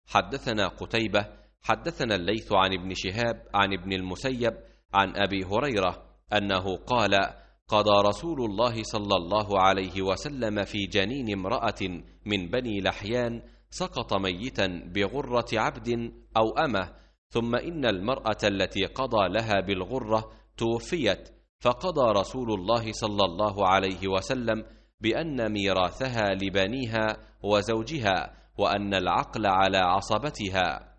حدثنا قتيبة حدثنا الليث عن ابن شهاب عن ابن المسيب عن أبي هريرة أنه قال: قضى رسول الله صلى الله عليه وسلم في جنين امرأة من بني لحيان سقط ميتا بغرة عبد أو أمة، ثم إن المرأة التي قضى لها بالغرة توفيت، فقضى رسول الله صلى الله عليه وسلم بأن ميراثها لبنيها وزوجها، وأن العقل على عصبتها.